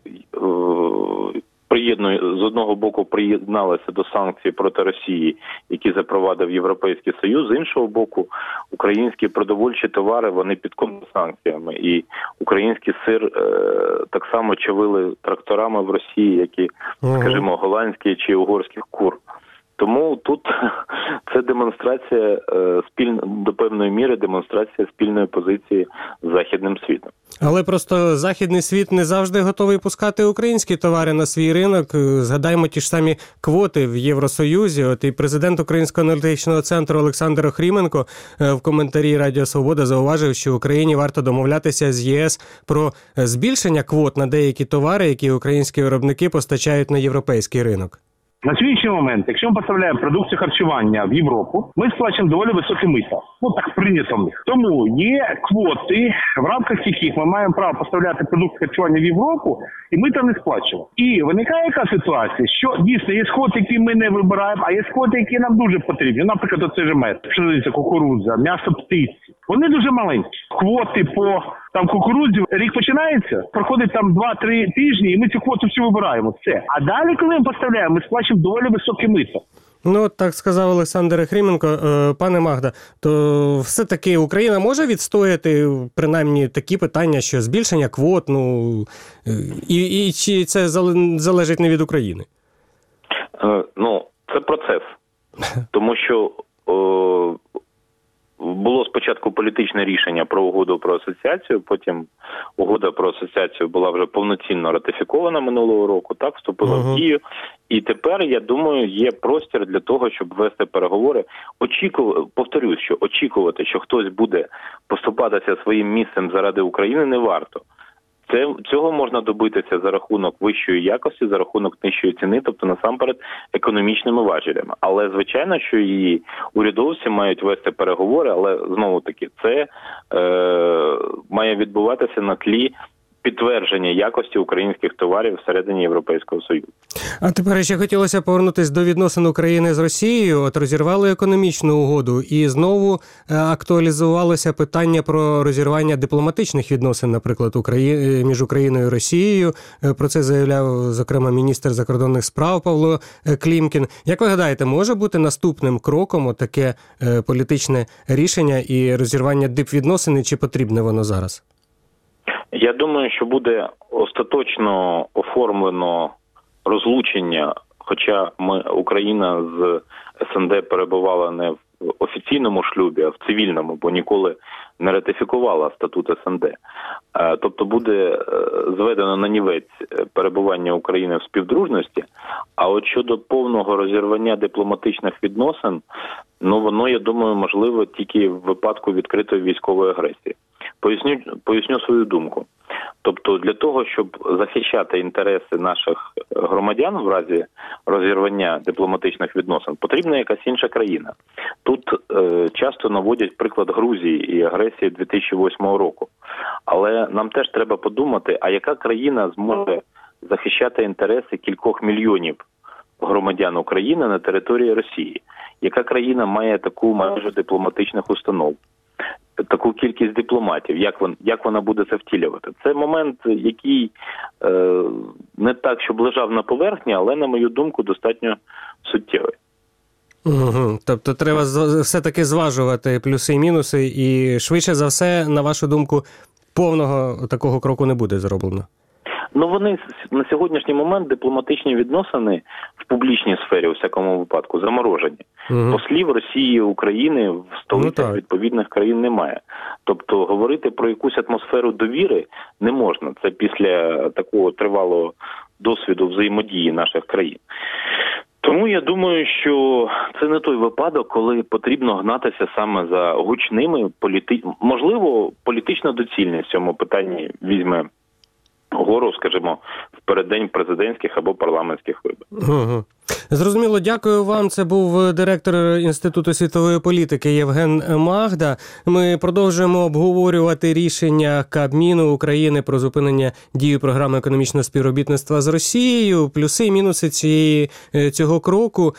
з одного боку приєдналася до санкцій проти Росії, які запровадив Європейський Союз, з іншого боку, українські продовольчі товари, вони під санкціями, і український сир так само чавили тракторами в Росії, як і, скажімо, голландські чи угорських кур. Тому тут це демонстрація до певної міри демонстрація спільної позиції з Західним світом.
Але просто Західний світ не завжди готовий пускати українські товари на свій ринок. Згадаймо ті ж самі квоти в Євросоюзі. От і президент Українського аналітичного центру Олександр Охріменко в коментарі Радіо Свобода зауважив, що Україні варто домовлятися з ЄС про збільшення квот на деякі товари, які українські виробники постачають на європейський ринок.
На сьогоднішній момент, якщо ми поставляємо продукцію харчування в Європу, ми сплачуємо доволі високі мита. Так прийнято в них. Тому є квоти, в рамках яких ми маємо право поставляти продукти харчування в Європу, і мита не сплачуємо. І виникає яка ситуація, що дійсно є квоти, які ми не вибираємо, а є квоти, які нам дуже потрібні. Наприклад, оце ж мед, пшениця, кукурудза, м'ясо птиці. Вони дуже маленькі. Квоти по кукурудзі, рік починається, проходить 2-3 тижні, і ми цю квоту всю вибираємо. Все. А далі, коли ми поставляємо, ми сплачуємо доволі високі мита.
Так сказав Олександр Охріменко. Пане Магда, то все-таки Україна може відстояти принаймні такі питання, що збільшення квот, і чи це залежить не від України?
Це процес. Тому що було спочатку політичне рішення про угоду про асоціацію, потім угода про асоціацію була вже повноцінно ратифікована минулого року, так, вступила в дію. І тепер, я думаю, є простір для того, щоб вести переговори. Повторюсь, що очікувати, що хтось буде поступатися своїм місцем заради України, не варто. Цього можна добитися за рахунок вищої якості, за рахунок нижчої ціни, тобто насамперед економічними важелями. Але звичайно, що і урядовці мають вести переговори, але знову таки це має відбуватися на тлі підтвердження якості українських товарів всередині Європейського Союзу.
А тепер ще хотілося повернутися до відносин України з Росією. От розірвали економічну угоду і знову актуалізувалося питання про розірвання дипломатичних відносин, наприклад, між Україною і Росією. Про це заявляв, зокрема, міністр закордонних справ Павло Клімкін. Як ви гадаєте, може бути наступним кроком таке політичне рішення і розірвання дипвідносин, чи потрібне воно зараз?
Я думаю, що буде остаточно оформлено розлучення, хоча Україна з СНД перебувала не в офіційному шлюбі, а в цивільному, бо ніколи не ратифікувала статут СНД. Тобто буде зведено на нівець перебування України в співдружності, а от щодо повного розірвання дипломатичних відносин, воно, я думаю, можливо тільки в випадку відкритої військової агресії. Поясню свою думку. Тобто для того, щоб захищати інтереси наших громадян в разі розірвання дипломатичних відносин, потрібна якась інша країна. Тут часто наводять приклад Грузії і агресії 2008 року. Але нам теж треба подумати, а яка країна зможе захищати інтереси кількох мільйонів громадян України на території Росії? Яка країна має таку мережу дипломатичних установ? Таку кількість дипломатів, як вона буде це втілювати. Це момент, який не так, щоб лежав на поверхні, але, на мою думку, достатньо суттєвий.
Угу. Тобто треба все-таки зважувати плюси і мінуси, і швидше за все, на вашу думку, повного такого кроку не буде зроблено?
Вони на сьогоднішній момент дипломатичні відносини в публічній сфері, у всякому випадку, заморожені. Послів Росії, України в столицях відповідних країн немає. Тобто говорити про якусь атмосферу довіри не можна. Це після такого тривалого досвіду взаємодії наших країн. Тому я думаю, що це не той випадок, коли потрібно гнатися саме за гучними, можливо, політична доцільність в цьому питанні візьме гору, скажімо, в переддень президентських або парламентських виборів.
Зрозуміло, дякую вам. Це був директор Інституту світової політики Євген Магда. Ми продовжуємо обговорювати рішення Кабміну України про зупинення дії програми економічного співробітництва з Росією, плюси і мінуси цього кроку,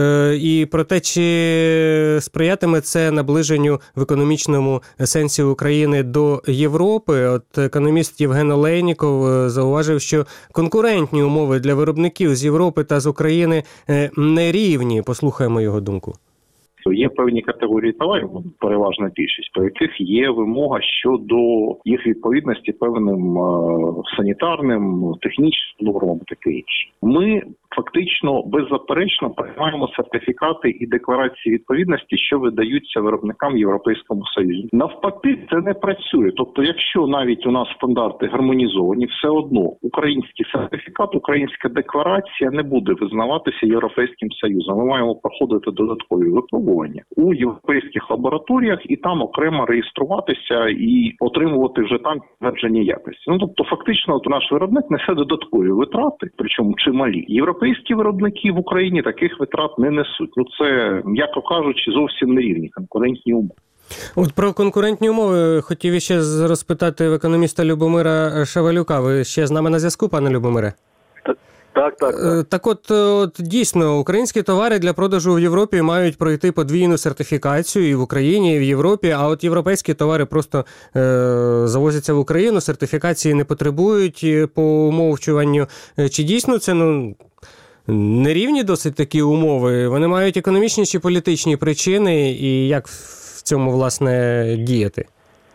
і про те, чи сприятиме це наближенню в економічному сенсі України до Європи. От економіст Євген Олейніков зауважив, що конкурентні умови для виробників з Європи та з України нерівні. Послухаємо його думку.
Є певні категорії товарів, переважна більшість, по яких є вимога щодо їх відповідності певним санітарним, технічним нормам і таке інше. Ми фактично беззаперечно приймаємо сертифікати і декларації відповідності, що видаються виробникам в Європейському Союзі. Навпаки, це не працює. Тобто, якщо навіть у нас стандарти гармонізовані, все одно український сертифікат, українська декларація не буде визнаватися Європейським Союзом. Ми маємо проходити додаткові випробування у європейських лабораторіях і там окремо реєструватися і отримувати вже там підтвердження якості. Тобто, фактично, наш виробник несе додаткові витрати, причому чималі. Європейські виробники в Україні таких витрат не несуть. Це, м'яко кажучи, зовсім нерівні конкурентні умови.
От про конкурентні умови хотів ще розпитати в економіста Любомира Шавалюка. Ви ще з нами на зв'язку, пане Любомире?
Так.
Так от дійсно, українські товари для продажу в Європі мають пройти подвійну сертифікацію і в Україні, і в Європі, а от європейські товари просто завозяться в Україну, сертифікації не потребують по умовчуванню. Чи дійсно це нерівні досить такі умови? Вони мають економічні чи політичні причини, і як в цьому, власне, діяти?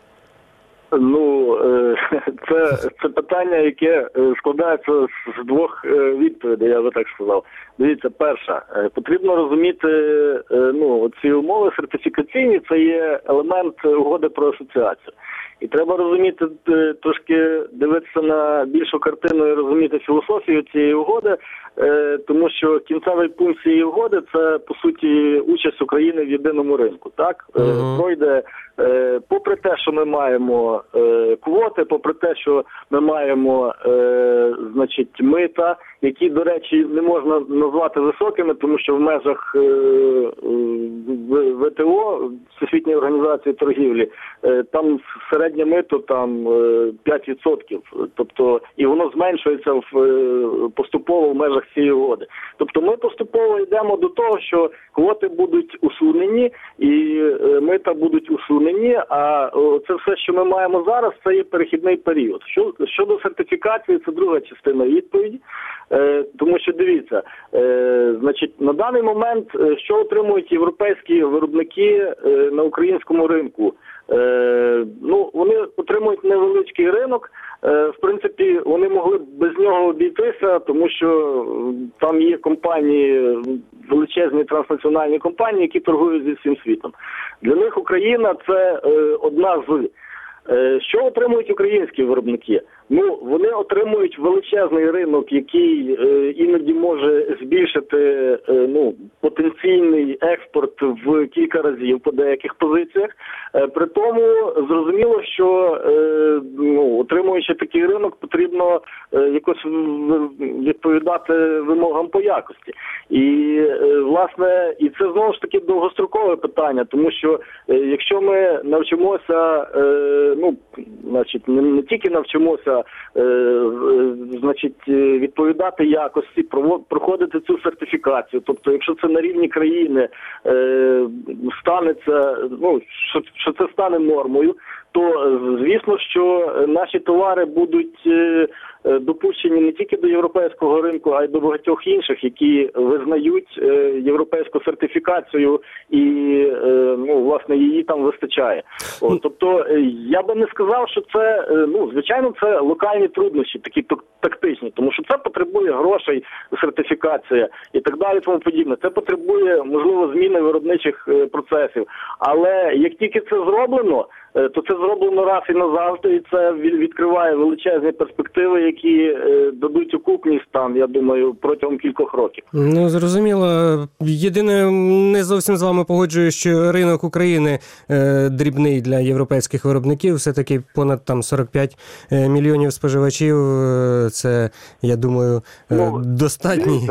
Це питання, яке складається з двох відповідей, я би так сказав. Дивіться, перша, потрібно розуміти, ці умови сертифікаційні, це є елемент угоди про асоціацію. І треба розуміти, трошки дивитися на більшу картину і розуміти філософію цієї угоди, тому що кінцевий пункт цієї угоди – це, по суті, участь України в єдиному ринку. Так? Пройде, попри те, що ми маємо маємо квоти, попри те, що ми маємо мита, які, до речі, не можна назвати високими, тому що в межах ВТО, Всесвітньої організації торгівлі, там середнє мито там 5%, тобто і воно зменшується поступово в межах цієї угоди. Тобто ми поступово йдемо до того, що квоти будуть усунені і мита будуть усунені, а це все, що ми маємо зараз, це є перехідний період. Щодо сертифікації, це друга частина відповіді, тому що дивіться, на даний момент, що отримують європейські виробники на українському ринку? Вони отримують невеличкий ринок, в принципі, вони могли б без нього обійтися, тому що там є компанії, величезні транснаціональні компанії, які торгують зі всім світом. Для них Україна – це одна з. Що отримують українські виробники? Вони отримують величезний ринок, який іноді може збільшити потенційний експорт в кілька разів по деяких позиціях. При тому зрозуміло, що отримуючи такий ринок, потрібно якось відповідати вимогам по якості. І, власне, і це знову ж таки довгострокове питання, тому що якщо ми навчимося, не тільки навчимося відповідати якості, проходити цю сертифікацію. Тобто, якщо це на рівні країни станеться, що це стане нормою, то звісно, що наші товари будуть допущені не тільки до європейського ринку, а й до багатьох інших, які визнають європейську сертифікацію і, власне, її там вистачає. Тобто, я би не сказав, що це, звичайно, це локальні труднощі, такі тактичні, тому що це потребує грошей, сертифікація і так далі, тому подібне. Це потребує, можливо, зміни виробничих процесів. Але як тільки це зроблено, то це зроблено раз і назавжди, і це відкриває величезні перспективи, які дадуть окупність там, я думаю, протягом кількох років.
Зрозуміло. Єдине, не зовсім з вами погоджуюсь, що ринок України дрібний для європейських виробників, все-таки понад 45 мільйонів споживачів, це, я думаю, достатній.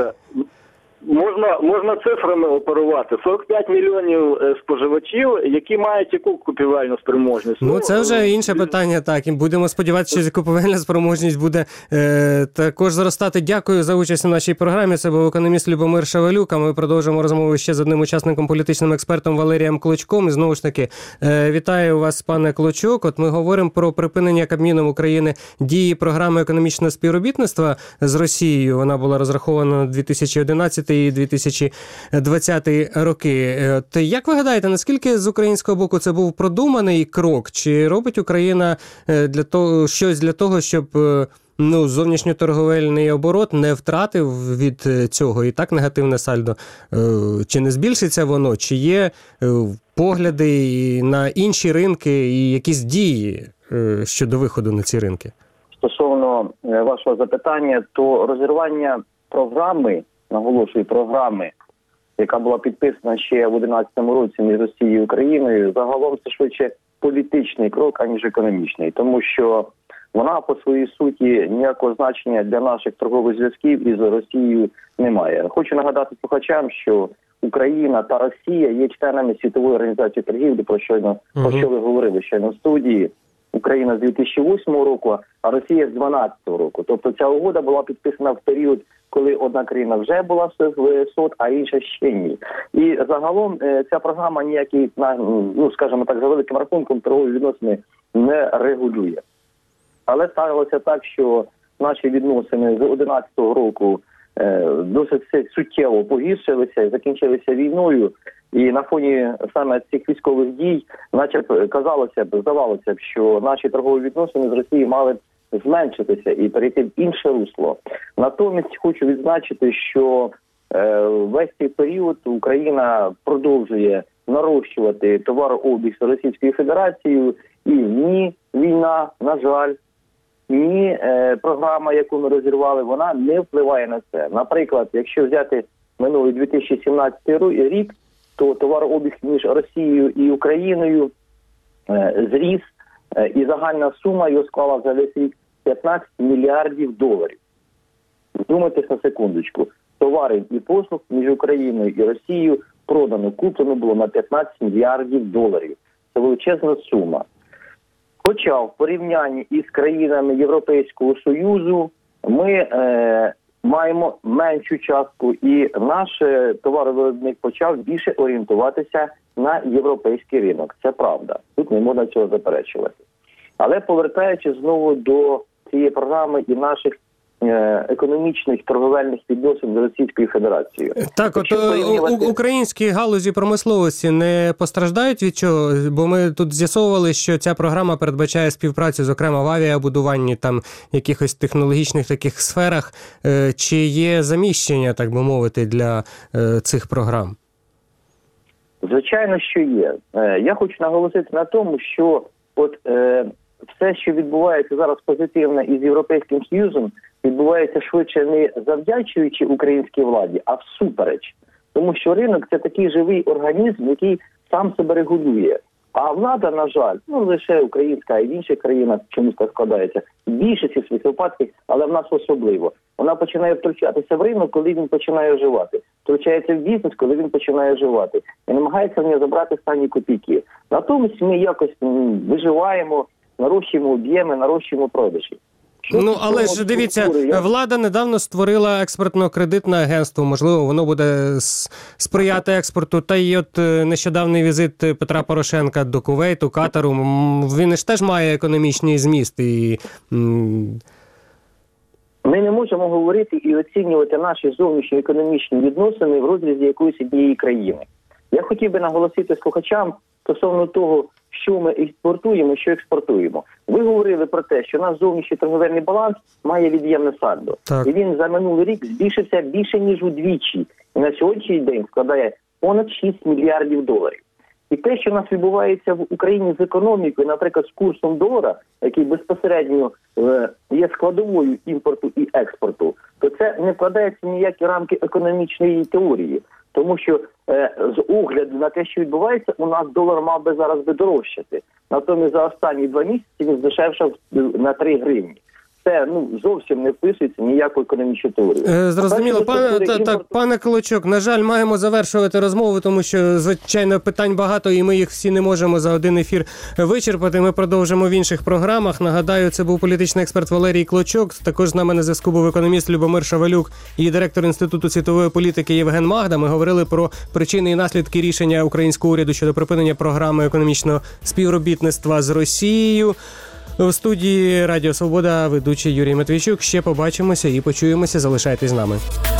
Можна цифрами оперувати. 45 мільйонів споживачів, які мають яку купівельну спроможність?
Це вже інше питання, так. І будемо сподіватися, що купівельна спроможність буде також зростати. Дякую за участь у нашій програмі. Це був економіст Любомир Шавелюк, а ми продовжимо розмову ще з одним учасником, політичним експертом Валерієм Клочком. І знову ж таки, вітаю вас, пане Клочок. От ми говоримо про припинення Кабміном України дії програми економічного співробітництва з Росією. Вона була розрахована на 2011 і 2020 роки. Як ви гадаєте, наскільки з українського боку це був продуманий крок? Чи робить Україна щось для того, щоб зовнішньоторговельний оборот не втратив від цього і так негативне сальдо? Чи не збільшиться воно? Чи є погляди на інші ринки і якісь дії щодо виходу на ці ринки?
Стосовно вашого запитання, то розірвання програми, наголошую, програми, яка була підписана ще в 2011 році між Росією і Україною, загалом це швидше політичний крок, аніж економічний. Тому що вона по своїй суті ніякого значення для наших торгових зв'язків із Росією немає. Хочу нагадати слухачам, що Україна та Росія є членами Світової організації торгівлі, про що ви говорили щойно в студії. Україна з 2008 року, а Росія з 2012 року. Тобто ця угода була підписана в період, коли одна країна вже була в СОТ, а інша ще ні. І загалом ця програма ніякий, скажімо так, за великим рахунком торгові відносини не регулює. Але сталося так, що наші відносини з 2011 року досить суттєво погіршилися і закінчилися війною. І на фоні саме цих військових дій, здавалося б, що наші торгові відносини з Росією мали б зменшитися і перейти в інше русло. Натомість хочу відзначити, що весь цей період Україна продовжує нарощувати товарообіг з Російською Федерацією, і ні війна, на жаль, ні програма, яку ми розірвали, вона не впливає на це. Наприклад, якщо взяти минулий 2017 рік, то товарообіг між Росією і Україною зріс І загальна сума його склала за весь рік 15 мільярдів доларів. Вдумайтесь на секундочку. Товарів і послуг між Україною і Росією куплено було на 15 мільярдів доларів. Це величезна сума. Хоча в порівнянні із країнами Європейського Союзу ми маємо меншу частку, і наш товаровиробник почав більше орієнтуватися на європейський ринок. Це правда. Тут не можна цього заперечувати. Але повертаючись знову до цієї програми і наших економічних торговельних відносин з Російською Федерацією.
Так, от українські галузі промисловості не постраждають від чого? Бо ми тут з'ясовували, що ця програма передбачає співпрацю, зокрема, в авіабудуванні, там, якихось технологічних таких сферах. Чи є заміщення, так би мовити, для цих програм?
Звичайно, що є. Я хочу наголосити на тому, що все, що відбувається зараз позитивно із Європейським Союзом, відбувається швидше не завдячуючи українській владі, а всупереч. Тому що ринок – це такий живий організм, який сам себе регулює. А влада, на жаль, лише українська, а й в інших країнах чомусь так складається, в більшості своїх випадків, але в нас особливо. Вона починає втручатися в ринок, коли він починає оживати. Втручається в бізнес, коли він починає оживати. І намагається в нього забрати останні копійки. Натомість ми якось виживаємо, нарощуємо об'єми, нарощуємо продажі.
Але ж дивіться, влада недавно створила експортно-кредитне агентство, можливо, воно буде сприяти експорту. Та й от нещодавний візит Петра Порошенка до Кувейту, Катару, він ж теж має економічний зміст.
Ми не можемо говорити і оцінювати наші зовнішні економічні відносини в розрізі якоїсь однієї країни. Я хотів би наголосити слухачам стосовно того, що ми експортуємо, що експортуємо. Ви говорили про те, що наш зовнішній торговельний баланс має від'ємне сальдо. І він за минулий рік збільшився більше, ніж удвічі. І на сьогоднішній день складає понад 6 мільярдів доларів. І те, що у нас відбувається в Україні з економікою, наприклад, з курсом долара, який безпосередньо є складовою імпорту і експорту, то це не вкладається в ніякі рамки економічної теорії. Тому що з огляду на те, що відбувається, у нас долар мав би зараз дорожчати. Натомість за останні 2 місяці він здешевшав на 3 гривні. Це зовсім не вписується ніяку економічну теорію.
Зрозуміло. Пане Клочок, на жаль, маємо завершувати розмову, тому що, звичайно, питань багато, і ми їх всі не можемо за один ефір вичерпати. Ми продовжимо в інших програмах. Нагадаю, це був політичний експерт Валерій Клочок. Також з нами на зв'язку був економіст Любомир Шавелюк і директор Інституту світової політики Євген Магда. Ми говорили про причини і наслідки рішення українського уряду щодо припинення програми економічного співробітництва з Росією. В студії Радіо Свобода ведучий Юрій Матвійчук. Ще побачимося і почуємося. Залишайтесь з нами.